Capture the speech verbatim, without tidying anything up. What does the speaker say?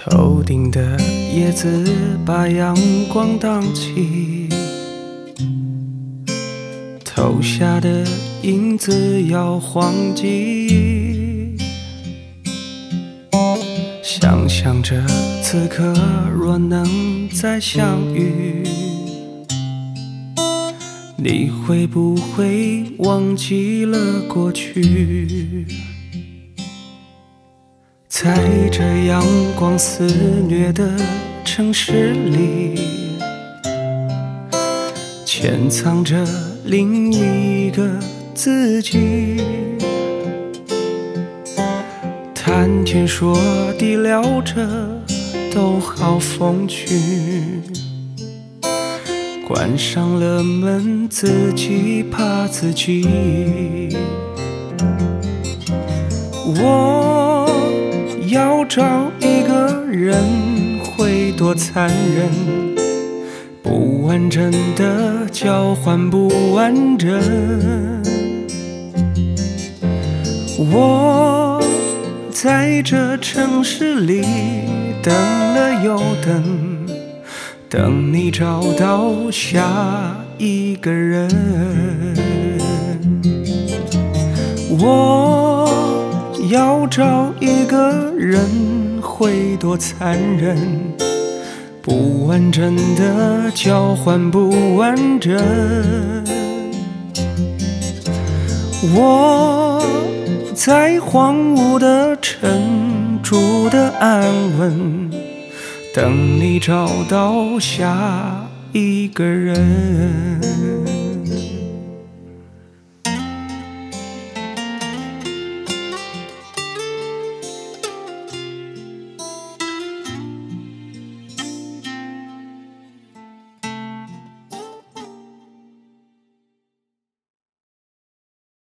头顶的叶子把阳光荡起，投下的影子摇晃记忆，想象着此刻若能再相遇，你会不会忘记了过去？在这阳光肆虐的城市里，潜藏着另一个自己，谈天说地聊着都好风趣，关上了门自己怕自己。我要找一个人会多残忍，不完整的交换不完整。我在这城市里等了又等，等你找到下一个人。我要找一个人会多残忍，不完整的交换不完整。我在荒芜的城住的安稳，等你找到下一个人。